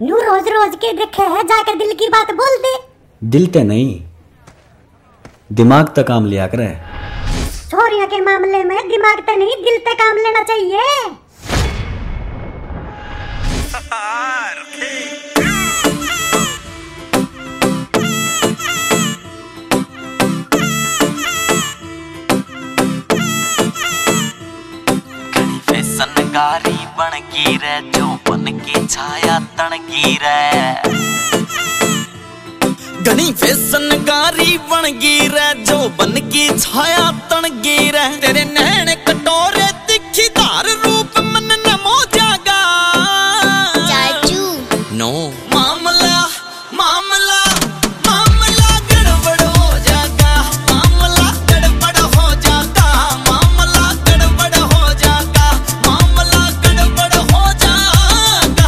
नू रोज रोज के देखे है, जाकर दिल की बात बोल दे। दिल ते नहीं, दिमाग तक काम लिया करे। छोरियों के मामले में दिमाग ते नहीं, दिल ते काम लेना चाहिए। सनगारी बन गई रे, जो बन की छाया तन गई रे। घनी फैसनगारी बन गई रे, जो बन की छाया तन गई रे। तेरे नैन कटोरे दिखी धार रूप मन न मो जागा। चाचू नो मामला मामला मामला गड़बड़ हो जागा, मामला गड़बड़ हो जागा, मामला गड़बड़ हो जागा, मामला गड़बड़ हो जागा।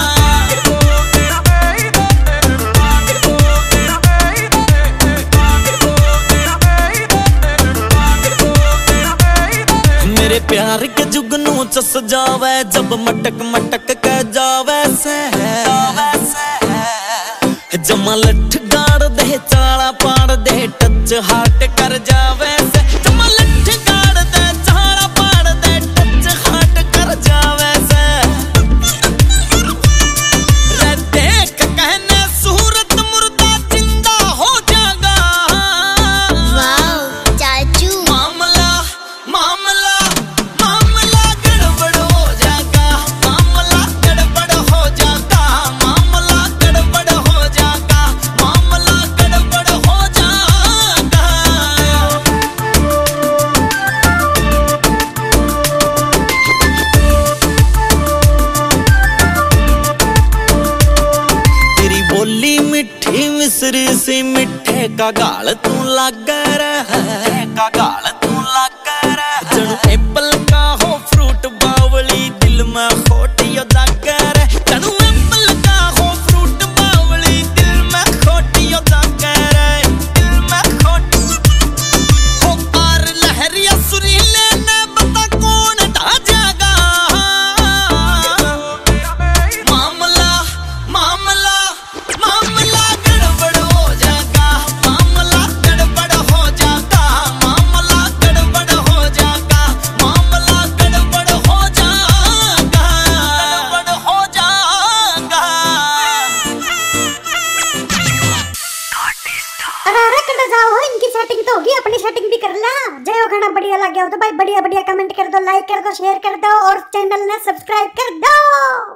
मेरे प्यार के जुगनू चस जावे, जब मटक मटक के जावे से। जमा लठ गाड़ दे, चाला पाड़ दे, टच हाट कर जावे से। जमा लठ गाड़ दे, चाला पाड़ दे, टच हाट कर जावे से। रे देख कहने सूरत मुर्दा जिंदा हो जागा। वाओ चाचू मामला मामला मामला गड़बड़ हो जागा, मामला गड़बड़ हो जागा, मामला गड़बड़ हो जागा, मामला गड़बड़ हो जागा। तेरी बोली मिठी मिसरी सी, मिठे का गाल तू लागा रहा, का गाल तू लागा रहा। जणू एप्पल का हो फ्रूट बावली, दिल में खोटियो जागा रे। जणू एप्पल का हो फ्रूट बावली, दिल में खोटियो जागा रे, दिल में खोट हो। पार लहरिया सुरीले ने बता कौन ढा जागा। मामला मामला मामला गड़बड़ हो जागा, मामला गड़बड़ हो जागा, मामला गड़बड़ हो जागा, मामला गड़बड़ हो जागा, गड़बड़ हो जागा। अरे कर जाओ, इनकी सेटिंग तो होगी, अपनी सेटिंग भी कर ला। जय गाना बढ़िया लग गया हो तो भाई बढ़िया बढ़िया कमेंट कर दो, लाइक कर दो, शेयर कर दो और चैनल ने सब्सक्राइब कर दो।